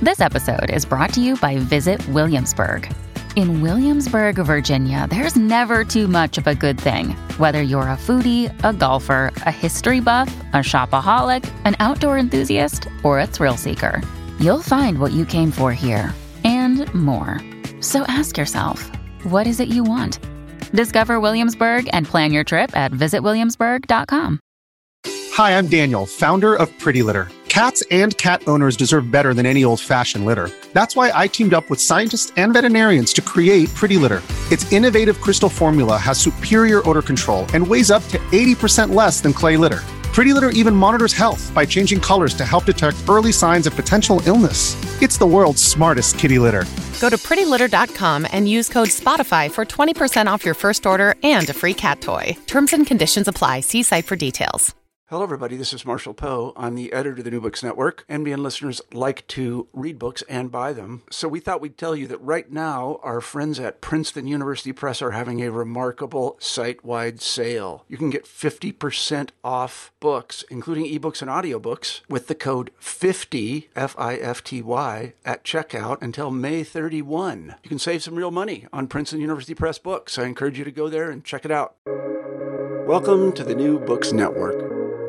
This episode is brought to you by Visit Williamsburg. In Williamsburg, Virginia, there's never too much of a good thing. Whether you're a foodie, a golfer, a history buff, a shopaholic, an outdoor enthusiast, or a thrill seeker, you'll find what you came for here and more. So ask yourself, what is it you want? Discover Williamsburg and plan your trip at visitwilliamsburg.com. Hi, I'm Daniel, founder of Pretty Litter. Cats and cat owners deserve better than any old-fashioned litter. That's why I teamed up with scientists and veterinarians to create Pretty Litter. Its innovative crystal formula has superior odor control and weighs up to 80% less than clay litter. Pretty Litter even monitors health by changing colors to help detect early signs of potential illness. It's the world's smartest kitty litter. Go to prettylitter.com and use code SPOTIFY for 20% off your first order and a free cat toy. Terms and conditions apply. See site for details. Hello, everybody. This is Marshall Poe. I'm the editor of the New Books Network. NBN listeners like to read books and buy them. So we thought we'd tell you that right now, our friends at Princeton University Press are having a remarkable site-wide sale. You can get 50% off books, including ebooks and audiobooks, with the code 50, F-I-F-T-Y, at checkout until May 31. You can save some real money on Princeton University Press books. I encourage you to go there and check it out. Welcome to the New Books Network.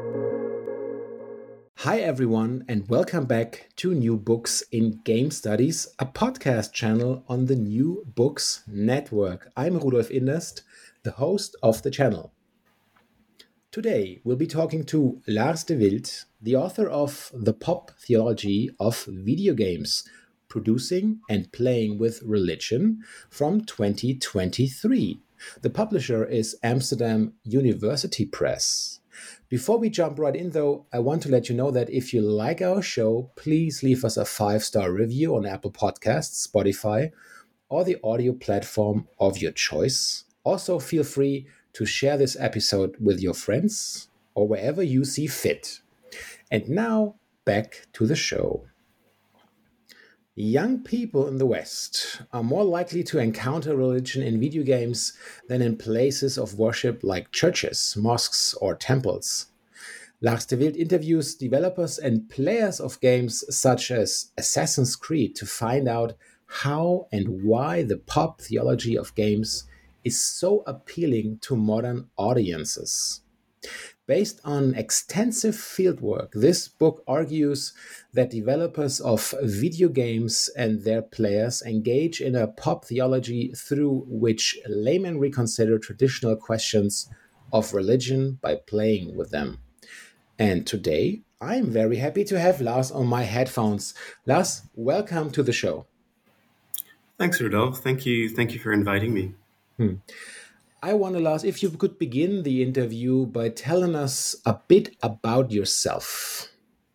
Hi everyone, and welcome back to New Books in Game Studies, a podcast channel on the New Books Network. I'm Rudolf Inderst, the host of the channel. Today we'll be talking to Lars de Wild, the author of The Pop Theology of Video Games, Producing and Playing with Religion from 2023. The publisher is Amsterdam University Press. Before we jump right in, though, I want to let you know that if you like our show, please leave us a 5-star review on Apple Podcasts, Spotify, or the audio platform of your choice. Also, feel free to share this episode with your friends or wherever you see fit. And now, back to the show. Young people in the West are more likely to encounter religion in video games than in places of worship like churches, mosques, or temples. Lars de Wild interviews developers and players of games such as Assassin's Creed to find out how and why the pop theology of games is so appealing to modern audiences. Based on extensive fieldwork, this book argues that developers of video games and their players engage in a pop theology through which laymen reconsider traditional questions of religion by playing with them. And today, I'm very happy to have Lars on my headphones. Lars, welcome to the show. Thanks, Rudolf. Thank you for inviting me. I wonder, Lars, if you could begin the interview by telling us a bit about yourself.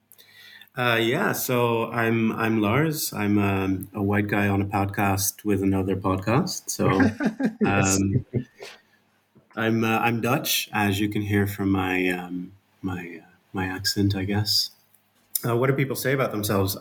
So I'm Lars. I'm a white guy on a podcast with another podcast. So I'm Dutch, as you can hear from my my accent, I guess. What do people say about themselves?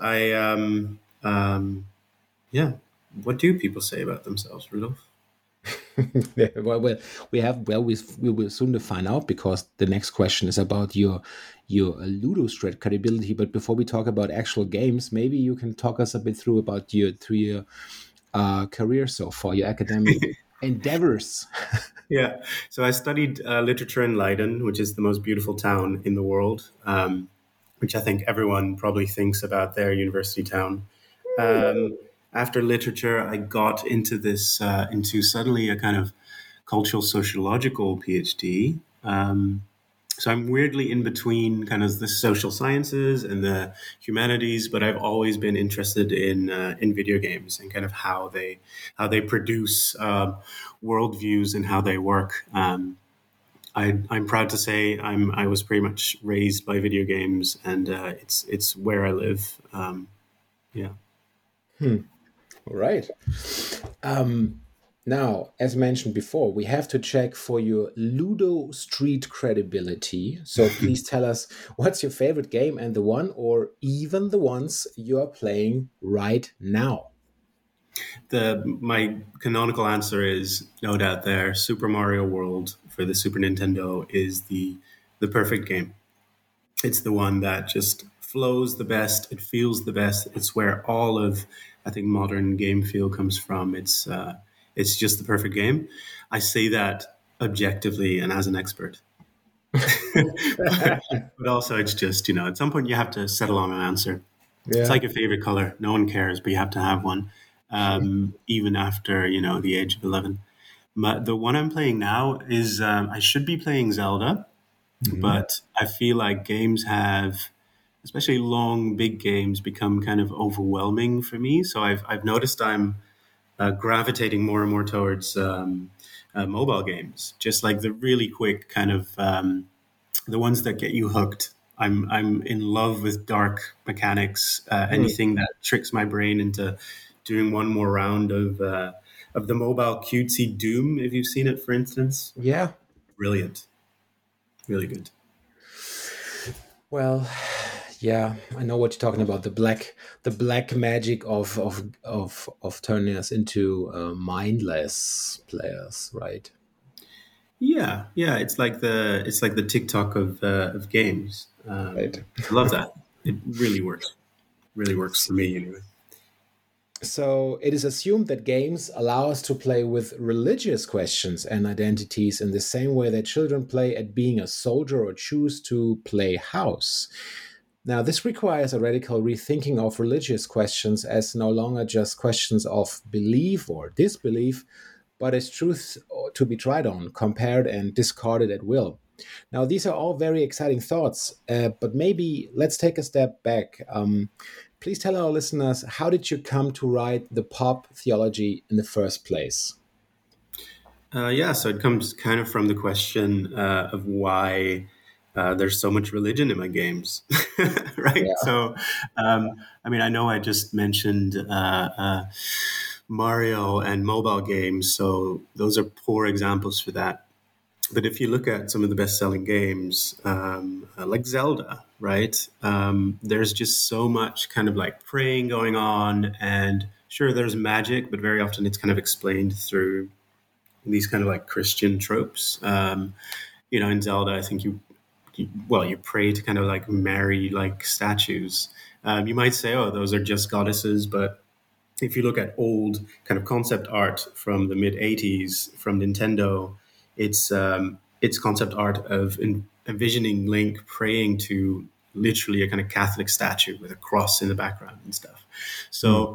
What do people say about themselves, Rudolf? well, we will soon find out, because the next question is about your Ludostrat credibility. But before we talk about actual games, maybe you can talk us a bit through about your 3-year career so far, your academic endeavors. Yeah, so I studied literature in Leiden, which is the most beautiful town in the world, which I think everyone probably thinks about their university town. After literature, I got into into suddenly a kind of cultural sociological PhD. So I'm weirdly in between kind of the social sciences and the humanities, but I've always been interested in video games and kind of how they produce worldviews and how they work. I'm proud to say I was pretty much raised by video games, and it's where I live. All right. Now, as mentioned before, we have to check for your Ludo Street credibility. So please tell us, what's your favorite game and the one or even the ones you are playing right now? My canonical answer is, no doubt there, Super Mario World for the Super Nintendo is the perfect game. It's the one that just flows the best, it feels the best. It's where all of, I think, modern game feel comes from. It's just the perfect game. I say that objectively and as an expert. but also it's just, at some point you have to settle on an answer. Yeah. It's like your favorite color. No one cares, but you have to have one, even after, the age of 11. The one I'm playing now is, I should be playing Zelda, but I feel like games have, especially long, big games, become kind of overwhelming for me. So I've noticed I'm gravitating more and more towards mobile games, just like the really quick kind of the ones that get you hooked. I'm in love with dark mechanics. Anything that tricks my brain into doing one more round of the mobile cutesy Doom, if you've seen it, for instance. Yeah, brilliant, really good. Well, yeah, I know what you're talking about. The black magic of turning us into mindless players, right? Yeah. It's like the TikTok of games. Right. I love that. It really works. Really works for me anyway. So it is assumed that games allow us to play with religious questions and identities in the same way that children play at being a soldier or choose to play house. Now, this requires a radical rethinking of religious questions as no longer just questions of belief or disbelief, but as truth to be tried on, compared, and discarded at will. Now, these are all very exciting thoughts, but maybe let's take a step back. Please tell our listeners, how did you come to write the pop theology in the first place? So it comes kind of from the question of why there's so much religion in my games, right? Yeah. So, I know I just mentioned Mario and mobile games, so those are poor examples for that. But if you look at some of the best-selling games, like Zelda, right? There's just so much kind of like praying going on, and sure, there's magic, but very often it's kind of explained through these kind of like Christian tropes. In Zelda, I think you pray to kind of like marry like statues. You might say, oh, those are just goddesses, but if you look at old kind of concept art from the mid 80s from Nintendo, it's concept art of envisioning Link praying to literally a kind of Catholic statue with a cross in the background and stuff. So,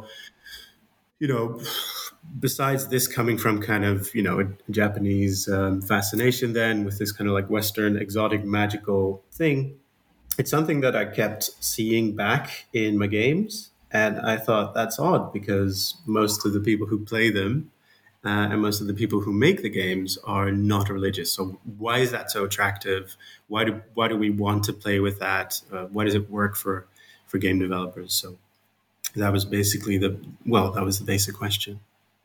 besides this coming from kind of, a Japanese fascination then with this kind of like Western exotic magical thing, it's something that I kept seeing back in my games. And I thought that's odd because most of the people who play them and most of the people who make the games are not religious. So why is that so attractive? Why do we want to play with that? Why does it work for game developers? So that was basically that was the basic question.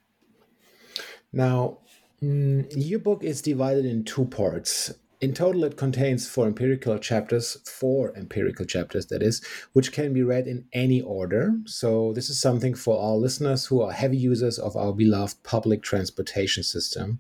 Now, your book is divided in two parts. In total, it contains four empirical chapters, that is, which can be read in any order. So this is something for our listeners who are heavy users of our beloved public transportation system.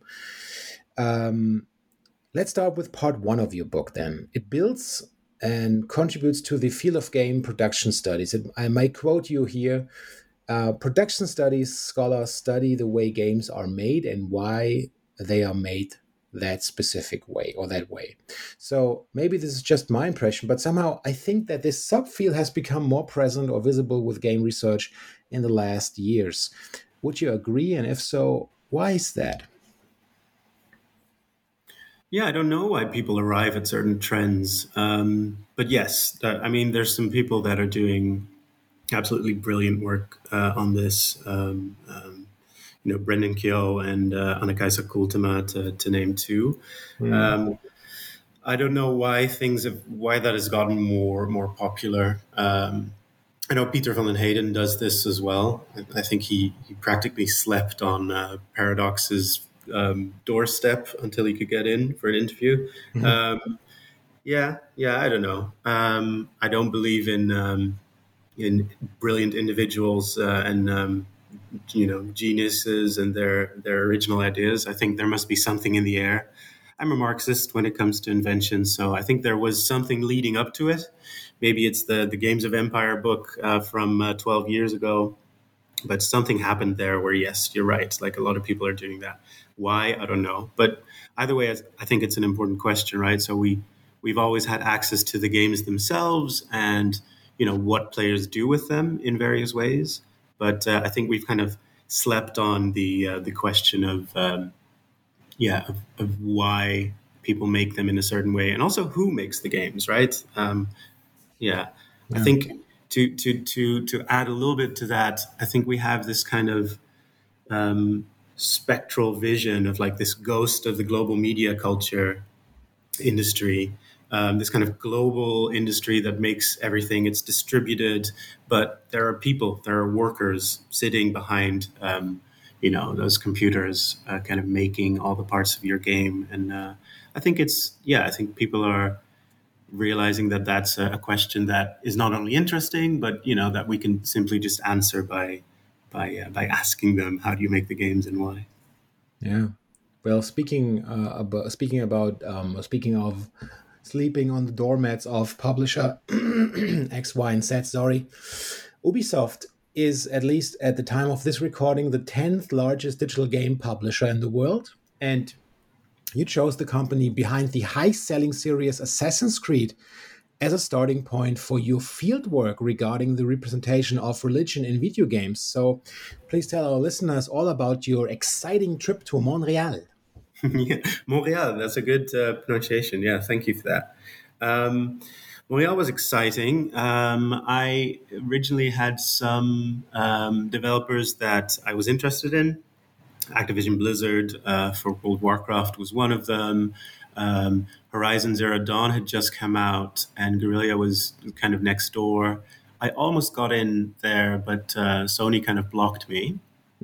Let's start with part one of your book then. It builds and contributes to the field of game production studies. I might quote you here. Production studies scholars study the way games are made and why they are made that specific way or that way. So maybe this is just my impression, but somehow I think that this subfield has become more present or visible with game research in the last years. Would you agree? And if so, why is that? Yeah, I don't know why people arrive at certain trends. But yes, there's some people that are doing absolutely brilliant work on this. Brendan Keogh and Anna-Kaisa Kultema, to name two. I don't know why that has gotten more popular. I know Peter van den Hayden does this as well. I think he practically slept on Paradox's doorstep until he could get in for an interview. Mm-hmm. I don't know. I don't believe in brilliant individuals and geniuses and their original ideas. I think there must be something in the air. I'm a Marxist when it comes to invention, so I think there was something leading up to it, maybe it's the Games of Empire book from 12 years ago. But something happened there where, yes, you're right. Like a lot of people are doing that. Why? I don't know. But either way, I think it's an important question, right? So we've always had access to the games themselves and, what players do with them in various ways. But I think we've kind of slept on the question of why people make them in a certain way, and also who makes the games, right? I think to add a little bit to that, I think we have this kind of spectral vision of like this ghost of the global media culture industry, this kind of global industry that makes everything. It's distributed, but there are workers sitting behind, those computers, kind of making all the parts of your game. And I think I think people are realizing that that's a question that is not only interesting, but that we can simply just answer by asking them, how do you make the games and why? Yeah. Well, speaking of sleeping on the doormats of publisher X, Y, and Z, Ubisoft is, at least at the time of this recording, the 10th largest digital game publisher in the world. And you chose the company behind the high-selling series Assassin's Creed as a starting point for your fieldwork regarding the representation of religion in video games. So please tell our listeners all about your exciting trip to Montreal. Yeah, Montreal, that's a good pronunciation. Yeah, thank you for that. Montreal was exciting. I originally had some developers that I was interested in. Activision Blizzard for World of Warcraft was one of them. Horizon Zero Dawn had just come out, and Guerrilla was kind of next door. I almost got in there, but Sony kind of blocked me.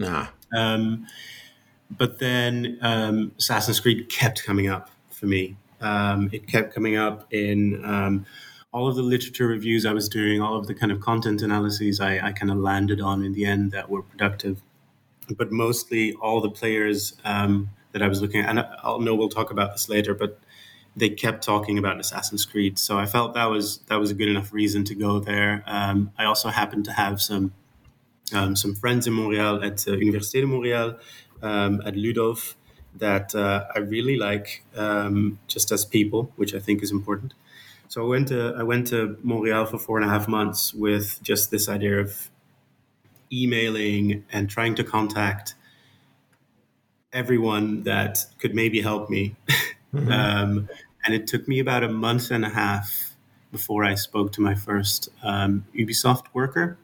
But then Assassin's Creed kept coming up for me. It kept coming up in all of the literature reviews I was doing, all of the kind of content analyses I kind of landed on in the end that were productive. But mostly all the players that I was looking at, and I'll know we'll talk about this later, but they kept talking about Assassin's Creed. So I felt that was a good enough reason to go there. I also happened to have some friends in Montreal at Université de Montréal, at Ludolf, that I really like just as people, which I think is important. So I went to Montreal for 4.5 months with just this idea of emailing and trying to contact everyone that could maybe help me. Mm-hmm. And it took me about 1.5 months before I spoke to my first Ubisoft worker.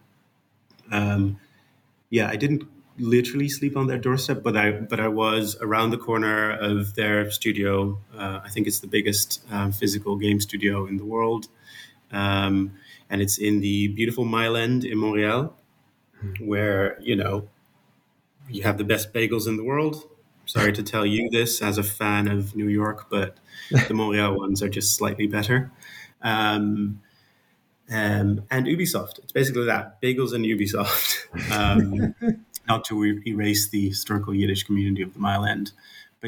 I didn't literally sleep on their doorstep, but I was around the corner of their studio. I think it's the biggest physical game studio in the world. And it's in the beautiful Mile End in Montreal, where, you have the best bagels in the world. Sorry to tell you this as a fan of New York, but the Montreal ones are just slightly better. And Ubisoft, it's basically that, bagels and Ubisoft. Not to erase the historical Yiddish community of the Mile End. But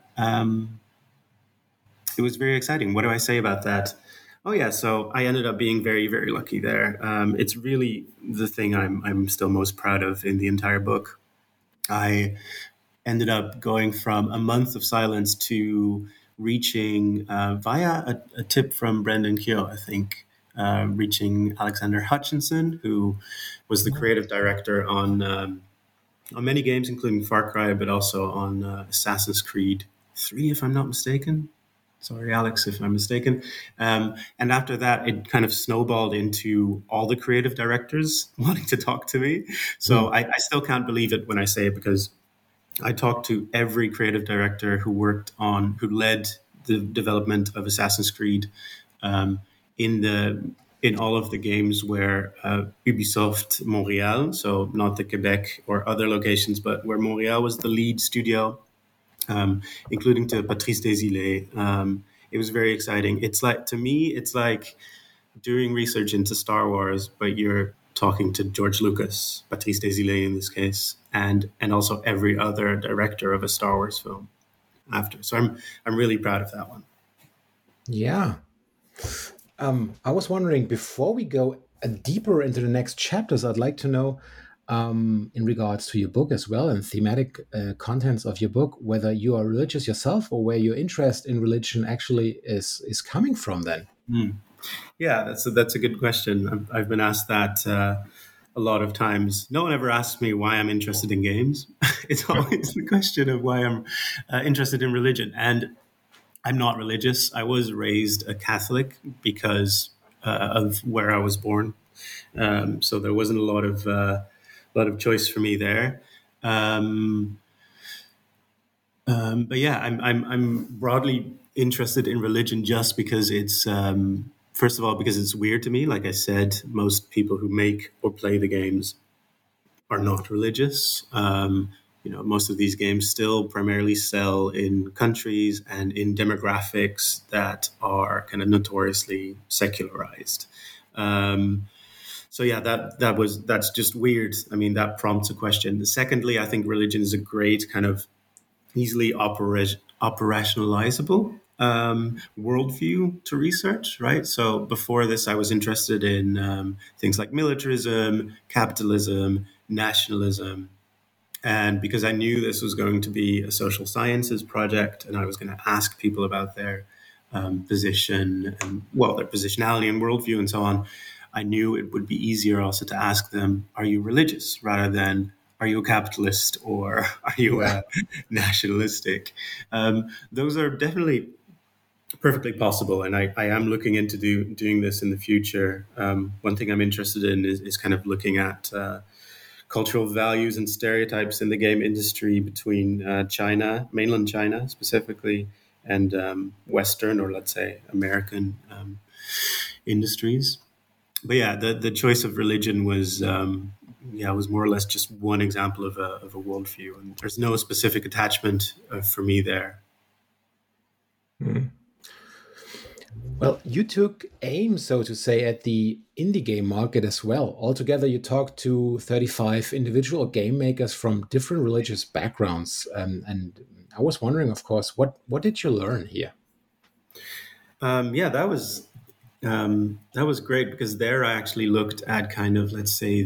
it was very exciting. What do I say about that? Oh yeah, so I ended up being very, very lucky there. It's really the thing I'm still most proud of in the entire book. I ended up going from a month of silence to reaching, via a tip from Brendan Keogh, I think, reaching Alexander Hutchinson, who was the creative director on many games, including Far Cry, but also on Assassin's Creed 3, if I'm not mistaken. Sorry, Alex, if I'm mistaken. And after that, it kind of snowballed into all the creative directors wanting to talk to me. So I still can't believe it when I say it, because I talked to every creative director who led the development of Assassin's Creed in all of the games where Ubisoft Montreal, so not the Quebec or other locations, but where Montreal was the lead studio, including to Patrice Desilets. It was very exciting. To me, it's like doing research into Star Wars, but you're talking to George Lucas, Patrice Desilets in this case, and also every other director of a Star Wars film after. So I'm really proud of that one. Yeah. I was wondering, before we go deeper into the next chapters, I'd like to know, in regards to your book as well and thematic contents of your book, whether you are religious yourself or where your interest in religion actually is coming from. Then, Yeah, that's a good question. I've been asked that a lot of times. No one ever asks me why I'm interested in games. It's always the question of why I'm interested in religion. And I'm not religious. I was raised a Catholic because of where I was born. So there wasn't a lot of choice for me there. Um, but yeah, I'm broadly interested in religion just because it's first of all because it's weird to me. Like I said, most people who make or play the games are not religious. Most of these games still primarily sell in countries and in demographics that are kind of notoriously secularized. Um, so yeah, that's just weird. I mean, that prompts a question. Secondly, I think religion is a great kind of easily operationalizable worldview to research, right? So before this, I was interested in things like militarism, capitalism, nationalism. And because I knew this was going to be a social sciences project and I was going to ask people about their position and, well, their positionality and worldview and so on, I knew it would be easier also to ask them, are you religious, rather than, are you a capitalist or are you nationalistic? Those are definitely perfectly possible. And I am looking into doing this in the future. One thing I'm interested in is kind of looking at cultural values and stereotypes in the game industry between China, mainland China specifically, and Western, or let's say American industries. But yeah, the choice of religion was more or less just one example of a worldview, and there's no specific attachment for me there. well, you took aim, so to say, at the indie game market as well. Altogether, you talked to 35 individual game makers from different religious backgrounds, and I was wondering, of course, what did you learn here? Yeah, that was great because there I actually looked at kind of, let's say,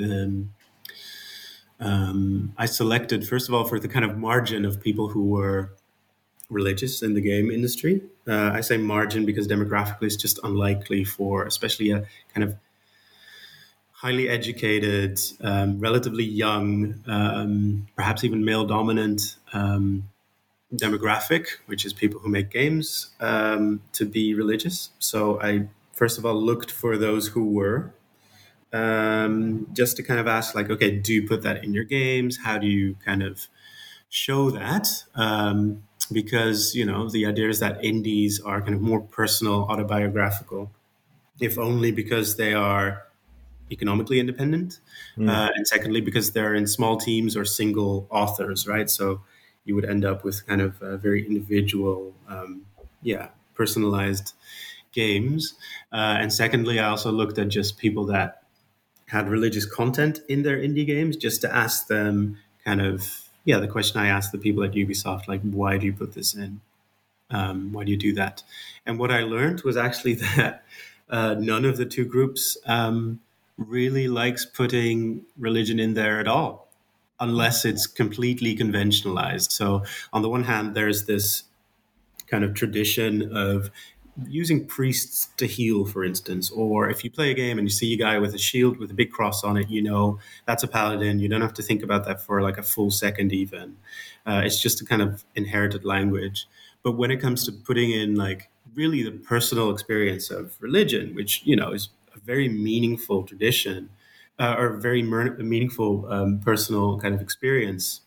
I selected first of all for the kind of margin of people who were religious in the game industry. I say margin because demographically it's just unlikely for especially a kind of highly educated, relatively young, perhaps even male dominant demographic, which is people who make games, to be religious. So I first of all looked for those who were, just to kind of ask, like, okay, do you put that in your games? How do you kind of show that? Because the idea is that indies are kind of more personal, autobiographical, if only because they are economically independent, and secondly because they're in small teams or single authors, right? So you would end up with kind of very individual, personalized games. And secondly, I also looked at just people that had religious content in their indie games, just to ask them kind of, the question I asked the people at Ubisoft, like, why do you put this in? Why do you do that? And what I learned was actually that none of the two groups really likes putting religion in there at all, unless it's completely conventionalized. So on the one hand, there's this kind of tradition of using priests to heal, for instance, or if you play a game and you see a guy with a shield with a big cross on it, that's a paladin. You don't have to think about that for like a full second even. It's just a kind of inherited language. But when it comes to putting in like really the personal experience of religion, which is a very meaningful tradition, or very meaningful personal kind of experience,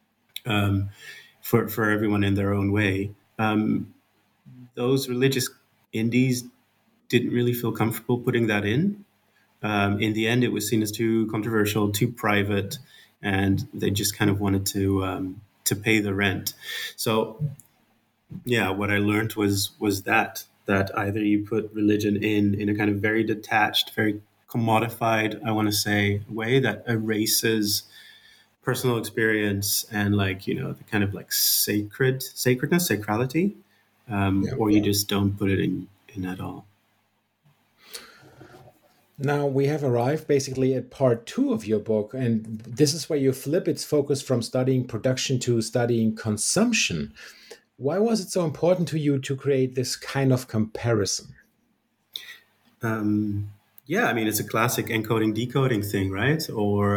for everyone in their own way, those religious indies didn't really feel comfortable putting that in. In the end, it was seen as too controversial, too private, and they just kind of wanted to pay the rent. So, yeah, what I learned was that either you put religion in a kind of very detached, very commodified, I want to say, way that erases personal experience and the kind of like sacredness, sacrality, or you just don't put it in at all. Now we have arrived basically at part 2 of your book, and this is where you flip its focus from studying production to studying consumption. Why was it so important to you to create this kind of comparison? Yeah, I mean, it's a classic encoding decoding thing, right? Or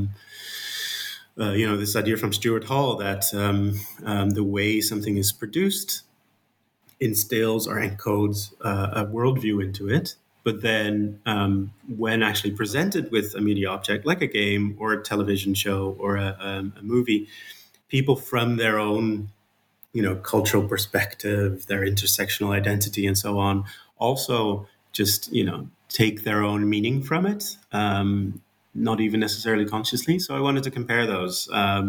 this idea from Stuart Hall that the way something is produced instills or encodes a worldview into it. But then when actually presented with a media object like a game or a television show or a movie, people from their own, cultural perspective, their intersectional identity and so on, also just, take their own meaning from it, not even necessarily consciously. So I wanted to compare those.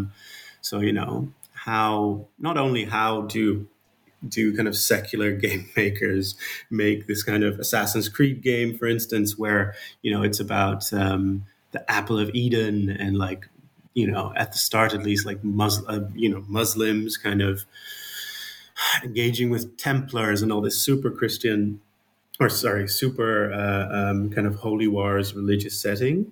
How do kind of secular game makers make this kind of Assassin's Creed game, for instance, where, it's about the apple of Eden and at the start, at least, like Muslims kind of engaging with Templars and all this super kind of holy wars religious setting.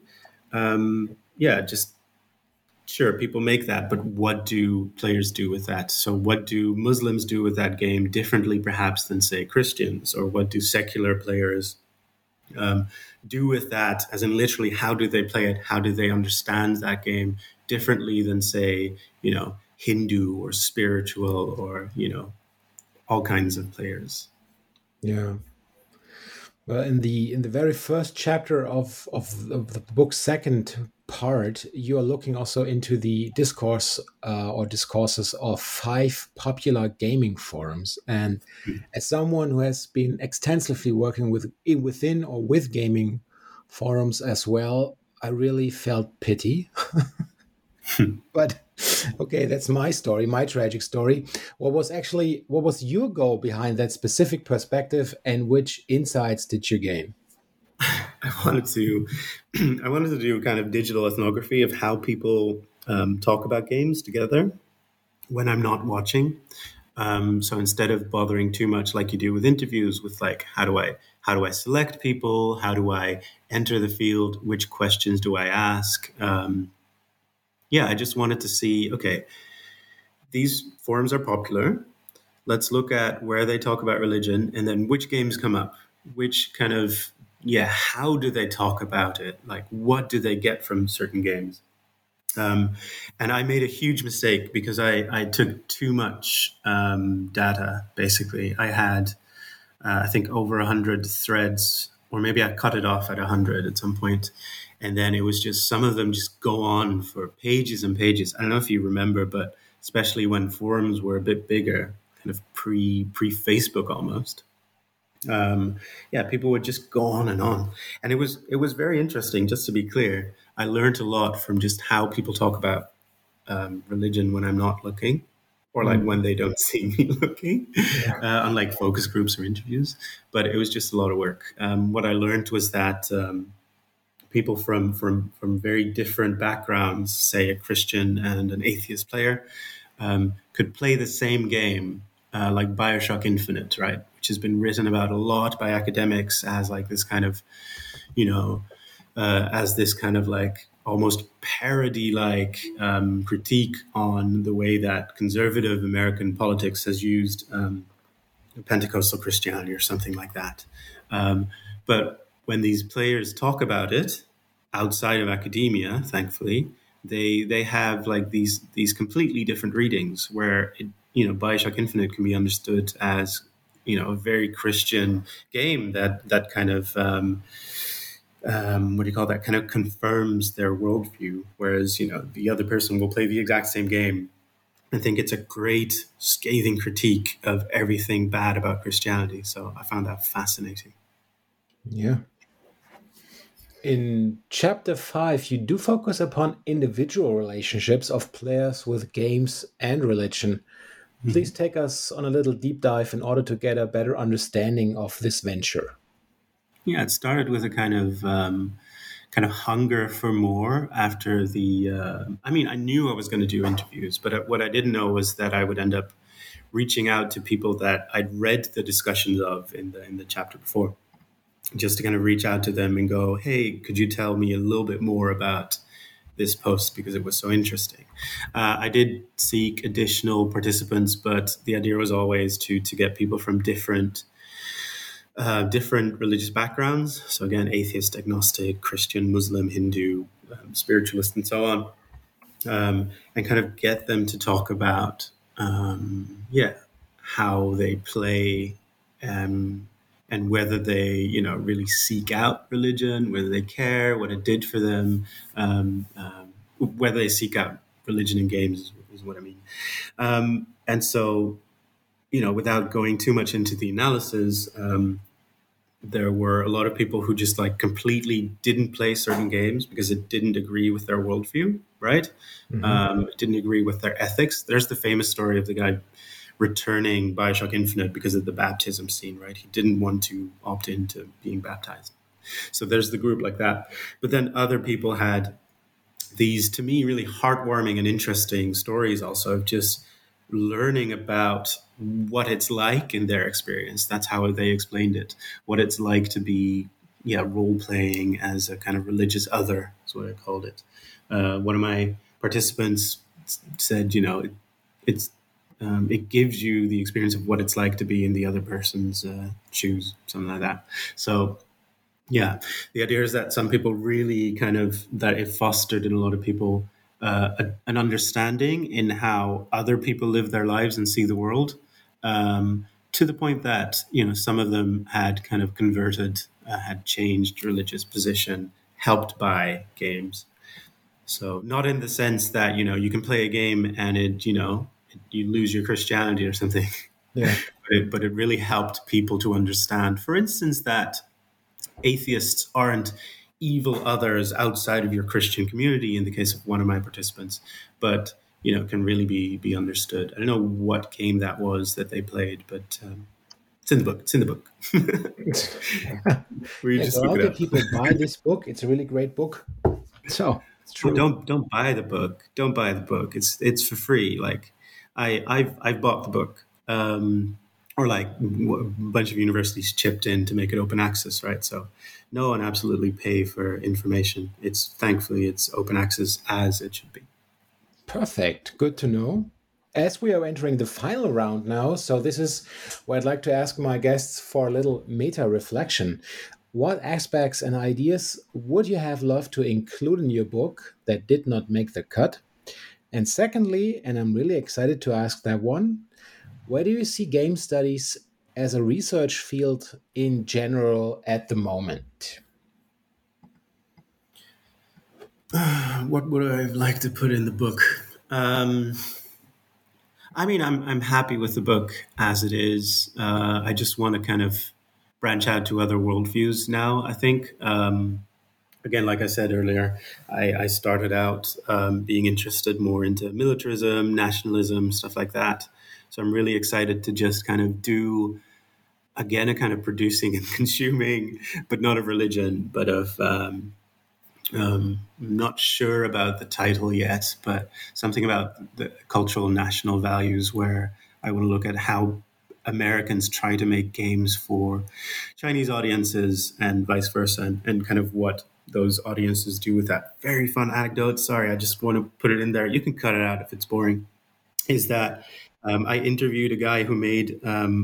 Sure, people make that, but what do players do with that? So what do Muslims do with that game differently, perhaps, than, say, Christians? Or what do secular players do with that? As in, literally, how do they play it? How do they understand that game differently than, say, Hindu or spiritual or, all kinds of players? Yeah. Well, in the very first chapter of the book's second part, you are looking also into the discourse or discourses of 5 popular gaming forums. And as someone who has been extensively working within or with gaming forums as well, I really felt pity. But okay, that's my story, my tragic story. What was your goal behind that specific perspective, and which insights did you gain? I wanted to do kind of digital ethnography of how people talk about games together when I'm not watching. So instead of bothering too much, like you do with interviews, with like how do I select people, how do I enter the field, which questions do I ask? I just wanted to see, okay, these forums are popular. Let's look at where they talk about religion, and then which games come up, which kind of, how do they talk about it? Like, what do they get from certain games? And I made a huge mistake because I took too much data, basically. I had, I think, over 100 threads, or maybe I cut it off at 100 at some point. And then it was just, some of them just go on for pages and pages. I don't know if you remember, but especially when forums were a bit bigger, kind of pre-Facebook almost. People would just go on. And it was very interesting, just to be clear. I learned a lot from just how people talk about religion when I'm not looking, or like when they don't see me looking, unlike focus groups or interviews. But it was just a lot of work. What I learned was that people from very different backgrounds, say a Christian and an atheist player, could play the same game, like BioShock Infinite, right? Which has been written about a lot by academics as like this kind of, as this kind of like almost parody-like critique on the way that conservative American politics has used Pentecostal Christianity or something like that. But when these players talk about it outside of academia, thankfully, they have like these completely different readings where BioShock Infinite can be understood as a very Christian game that kind of kind of confirms their worldview, whereas the other person will play the exact same game and think it's a great scathing critique of everything bad about Christianity. So I found that fascinating. Yeah. In chapter 5, you do focus upon individual relationships of players with games and religion. Please take us on a little deep dive in order to get a better understanding of this venture. Yeah, it started with a kind of hunger for more after the. I knew I was going to do interviews, but what I didn't know was that I would end up reaching out to people that I'd read the discussions of in the chapter before. just to kind of reach out to them and go, hey, could you tell me a little bit more about this post because it was so interesting. I did seek additional participants, but the idea was always to get people from different religious backgrounds. So again, atheist, agnostic, Christian, Muslim, Hindu, spiritualist, and so on, and kind of get them to talk about how they play. And whether they, really seek out religion, whether they care, what it did for them, whether they seek out religion in games is what I mean. And so, without going too much into the analysis, there were a lot of people who just like completely didn't play certain games because it didn't agree with their worldview, right? It didn't agree with their ethics. There's the famous story of the guy returning BioShock Infinite because of the baptism scene, right? He didn't want to opt into being baptized. So there's the group like that. But then other people had these, to me, really heartwarming and interesting stories also of just learning about what it's like in their experience. That's how they explained it. What it's like to be, role-playing as a kind of religious other, is what I called it. One of my participants said, it gives you the experience of what it's like to be in the other person's shoes, something like that. So, yeah, the idea is that some people really that it fostered in a lot of people an understanding in how other people live their lives and see the world, to the point that, some of them had kind of converted, had changed religious position, helped by games. So not in the sense that, you can play a game and it, you lose your Christianity or something. Yeah. but it really helped people to understand, for instance, that atheists aren't evil others outside of your Christian community, in the case of one of my participants, but, can really be understood. I don't know what game that was that they played, but it's in the book. It's in the book. So how can people buy this book? It's a really great book. So it's true. Don't buy the book. Don't buy the book. It's for free. Like I've bought the book, or like a bunch of universities chipped in to make it open access, right? So no one absolutely pay for information. Thankfully it's open access as it should be. Perfect. Good to know. As we are entering the final round now, so this is where I'd like to ask my guests for a little meta reflection. What aspects and ideas would you have loved to include in your book that did not make the cut? And secondly, and I'm really excited to ask that one, where do you see game studies as a research field in general at the moment? What would I like to put in the book? I'm happy with the book as it is. I just want to kind of branch out to other worldviews now, I think. Again, like I said earlier, I started out being interested more into militarism, nationalism, stuff like that. So I'm really excited to just kind of do, again, a kind of producing and consuming, but not of religion, but of, I'm not sure about the title yet, but something about the cultural national values, where I want to look at how Americans try to make games for Chinese audiences and vice versa, and kind of what those audiences do with that. Very fun anecdote. Sorry, I just want to put it in there. You can cut it out if it's boring. Is that I interviewed a guy who made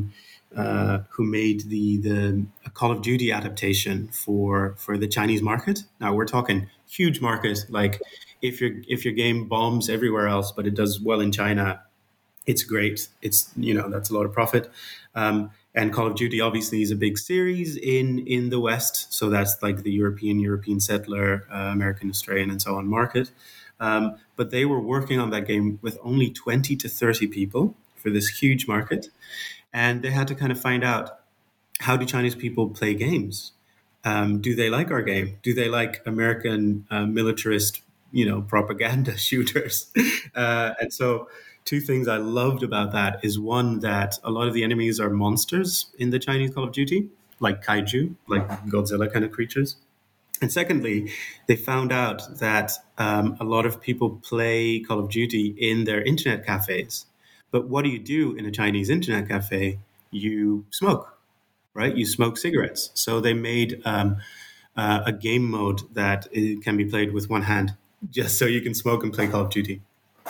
the Call of Duty adaptation for the Chinese market. Now we're talking huge market. Like if your game bombs everywhere else, but it does well in China, it's great. It's, that's a lot of profit. And Call of Duty obviously is a big series in the West. So that's like the European settler, American, Australian, and so on market. But they were working on that game with only 20 to 30 people for this huge market. And they had to kind of find out, how do Chinese people play games? Do they like our game? Do they like American militarist, propaganda shooters? And so two things I loved about that is, one, that a lot of the enemies are monsters in the Chinese Call of Duty, like kaiju, like Godzilla kind of creatures. And secondly, they found out that a lot of people play Call of Duty in their internet cafes. But what do you do in a Chinese internet cafe? You smoke. right? You smoke cigarettes. So they made a game mode that it can be played with one hand, just so you can smoke and play Call of Duty.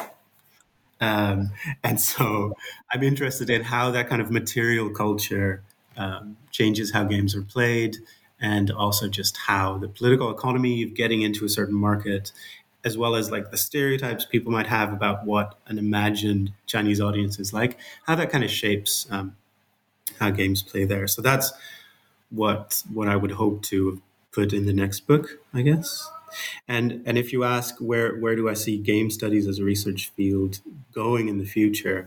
And so I'm interested in how that kind of material culture changes how games are played, and also just how the political economy of getting into a certain market, as well as like the stereotypes people might have about what an imagined Chinese audience is like, how that kind of shapes how games play there. So that's what I would hope to put in the next book, I guess. And if you ask where do I see game studies as a research field going in the future,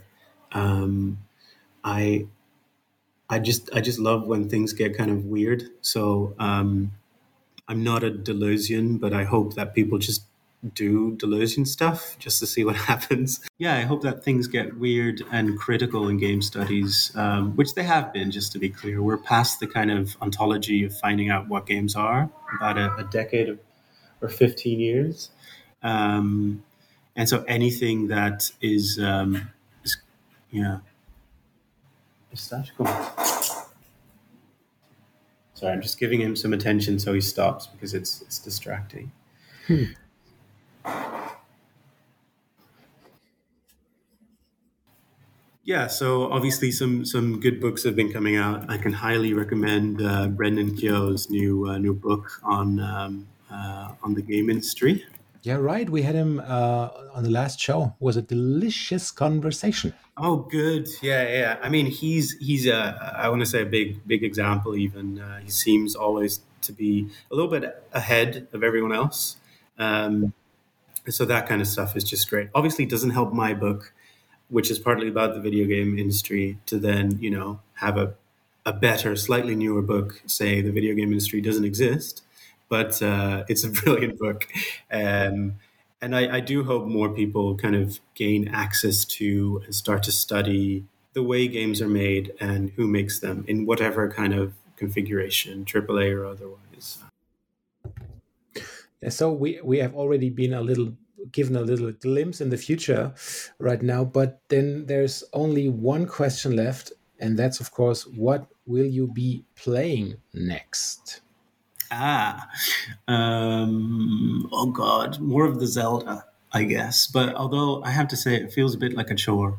I just love when things get kind of weird. So I'm not a Deleuzian, but I hope that people just do Deleuzian stuff just to see what happens. Yeah, I hope that things get weird and critical in game studies, which they have been, just to be clear. We're past the kind of ontology of finding out what games are, about a decade or 15 years. And so anything that is yeah. Is that cool? Sorry, I'm just giving him some attention so he stops because it's distracting. Yeah, so obviously some good books have been coming out. I can highly recommend Brendan Keogh's new book on the game industry. Yeah, right. We had him on the last show. It was a delicious conversation. Oh, good. Yeah. I mean, he's I want to say a big example. Even he seems always to be a little bit ahead of everyone else. So that kind of stuff is just great. Obviously, it doesn't help my book, which is partly about the video game industry, to then, have a better, slightly newer book say the video game industry doesn't exist, but it's a brilliant book. And I do hope more people kind of gain access to and start to study the way games are made and who makes them in whatever kind of configuration, AAA or otherwise. So we have already been given a little glimpse in the future right now, but then there's only one question left, and that's of course, what will you be playing next? Oh God, more of the Zelda, I guess. But although I have to say, it feels a bit like a chore.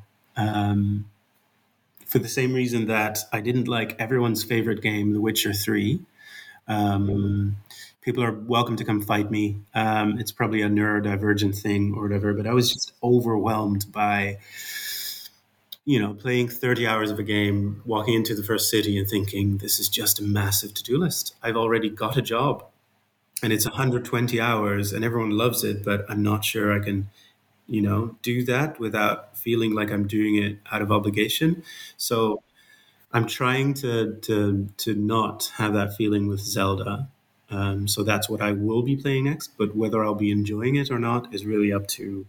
For the same reason that I didn't like everyone's favorite game, The Witcher 3. People are welcome to come fight me. It's probably a neurodivergent thing or whatever, but I was just overwhelmed by, playing 30 hours of a game, walking into the first city and thinking, this is just a massive to-do list. I've already got a job and it's 120 hours and everyone loves it, but I'm not sure I can, do that without feeling like I'm doing it out of obligation. So I'm trying to not have that feeling with Zelda. So that's what I will be playing next, but whether I'll be enjoying it or not is really up to,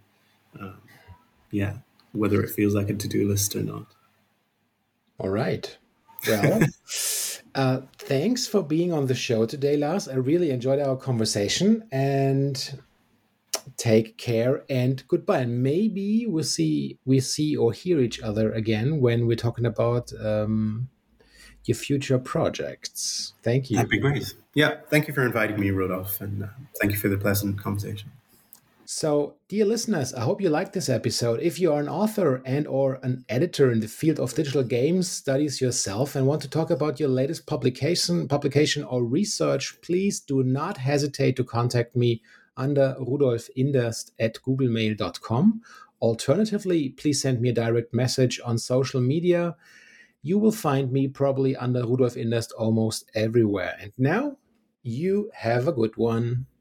whether it feels like a to-do list or not. All right. Well, thanks for being on the show today, Lars. I really enjoyed our conversation, and take care and goodbye. And maybe we see or hear each other again when we're talking about your future projects. Thank you. That'd be great. Yeah, thank you for inviting me, Rudolf, and thank you for the pleasant conversation. So, dear listeners, I hope you liked this episode. If you are an author and or an editor in the field of digital games studies yourself and want to talk about your latest publication or research, please do not hesitate to contact me under rudolfinderst@googlemail.com. Alternatively, please send me a direct message on social media. You will find me probably under Rudolf Inderst almost everywhere. And now, you have a good one.